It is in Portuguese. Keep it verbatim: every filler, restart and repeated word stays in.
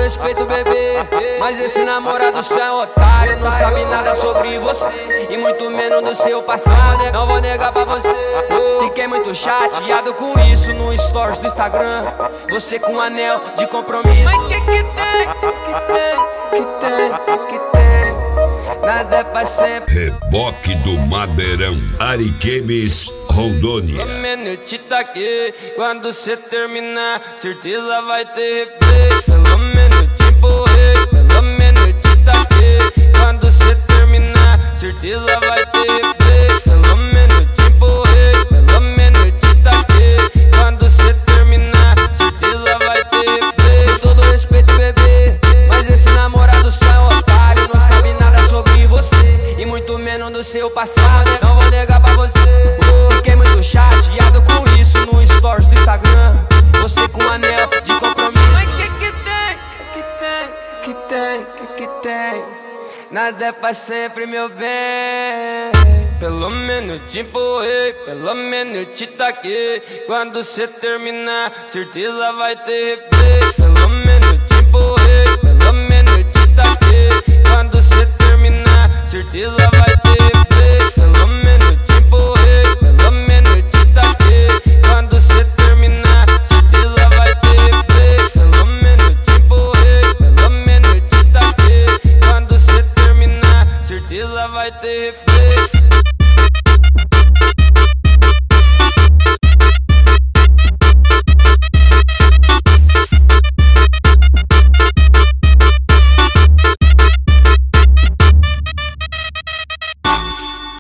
respeito, bebê, mas esse namorado seu é um otário. Não sabe nada sobre você e muito menos do seu passado. Não vou negar pra você, fiquei muito chateado com isso no stories do Instagram. Você com um anel de compromisso. Mas que que tem, que tem, que tem, que tem, nada é pra sempre. Reboque do Madeirão, Ariquemes, Rondônia. Pelo menos tá aqui, quando cê terminar, certeza vai ter replay. Pelo menos te empurrei, pelo menos tá aqui, quando cê terminar, certeza vai ter replay. Pelo menos te empurrei, pelo menos tá aqui, quando cê terminar, certeza vai ter replay. Com todo respeito, bebê, mas esse namorado só é um otário. Não sabe nada sobre você e muito menos do seu passado. Não vou negar pra você, fiquei muito chateado com isso no stories do Instagram. Você com um anel de compromisso. Mas que que tem, que tem, que tem, que que tem, nada é pra sempre, meu bem. Pelo menos te empurrei, pelo menos te taquei, quando cê terminar, certeza vai ter replay. Pelo menos te empurrei, pelo menos te taquei, quando cê terminar, certeza vai ter replay.